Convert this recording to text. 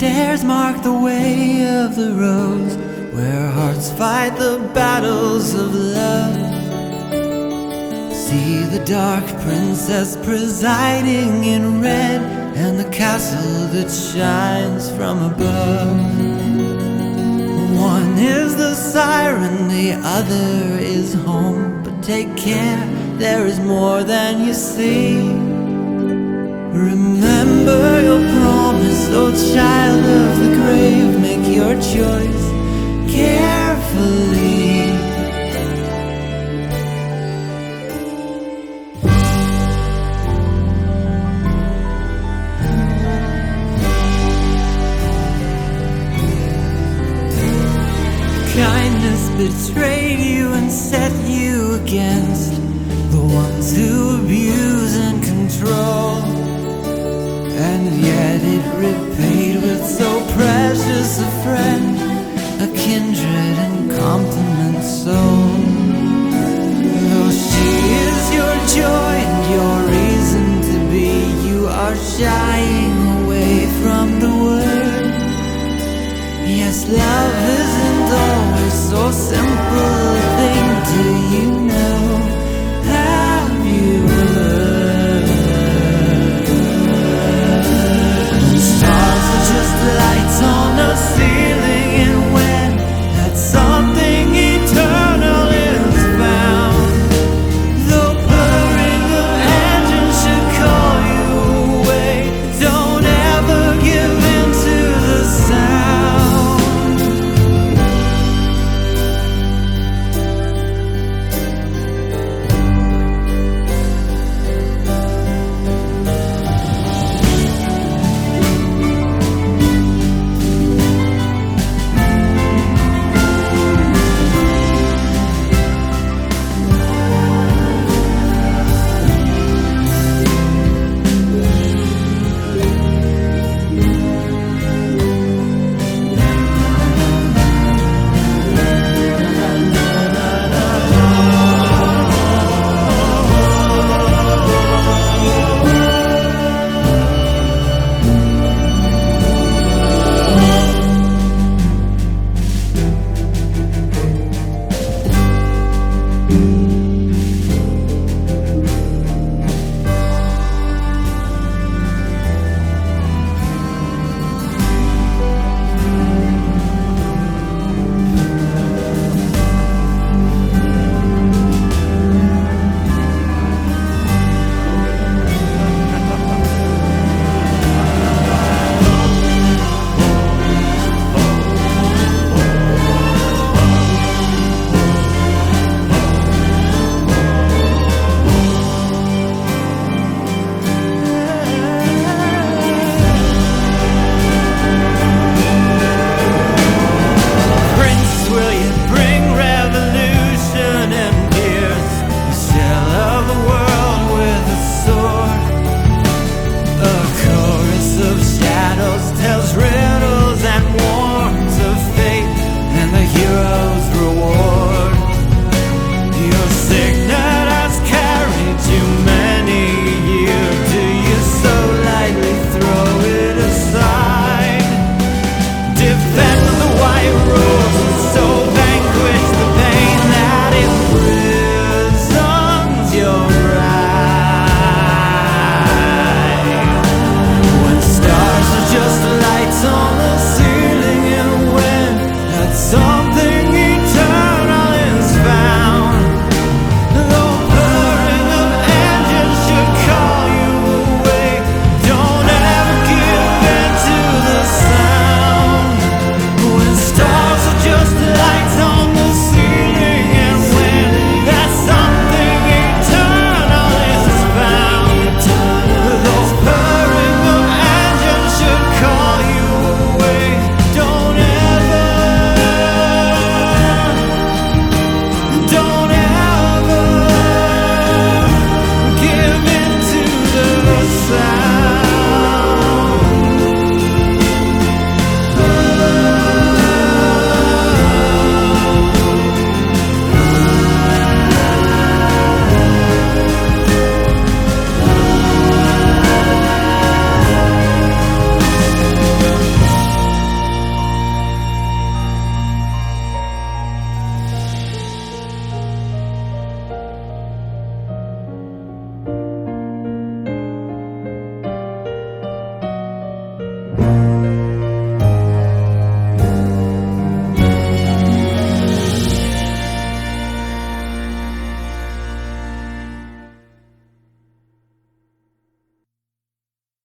stairs mark the way of the rose, where hearts fight the battles of love. See the dark princess presiding in red, and the castle that shines from above. One is the siren, the other is home. But take care, there is more than you see. Remember your promise, oh child of the grave. Make your choice carefully. Kindness betrayed you and set you against the ones who abuse and control. And yet it repaid with so precious a friend, a kindred and compliment soul. Though she is your joy and your reason to be, you are shying away from the word. Yes, love isn't always so simple a thing, do you know?